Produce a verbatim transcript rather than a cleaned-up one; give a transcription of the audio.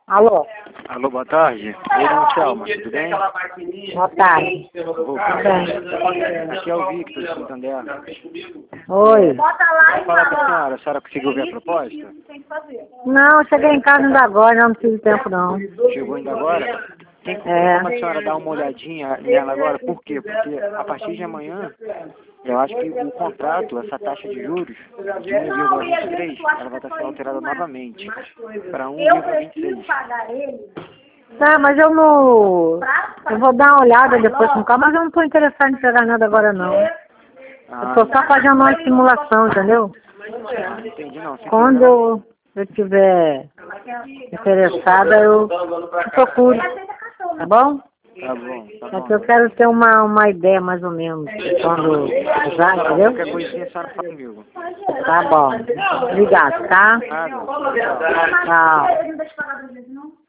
Alô? Alô, boa tarde. Oi, não, Thelma, tudo bem? Boa tarde. Ô, Tudo bem? aqui é o Victor, de Santander. Oi. Vou falar com a senhora, a senhora conseguiu ver a proposta? Não, eu cheguei em casa ainda agora, não tive tempo não. Chegou ainda agora? Tem tem É. como a senhora dar uma olhadinha nela agora? Por quê? Porque a partir de amanhã, eu acho que o contrato, essa taxa de juros de um vírgula vinte e três, ela vai estar sendo alterada novamente para um vírgula vinte e seis. Tá, mas eu não... Eu vou dar uma olhada depois com calma, mas eu não estou interessado em pegar nada agora não. Eu Ah, estou só fazendo uma simulação, entendeu? ah, entendi, não. Sem Quando problema. eu eu estiver interessada, eu procuro. Tá bom? Tá bom, tá É bom. que eu quero ter uma, uma ideia mais ou menos de quando usar, entendeu? Qualquer coisinha a senhora fala comigo. Tá bom. Obrigado, tá? Nada. Tchau. Tchau.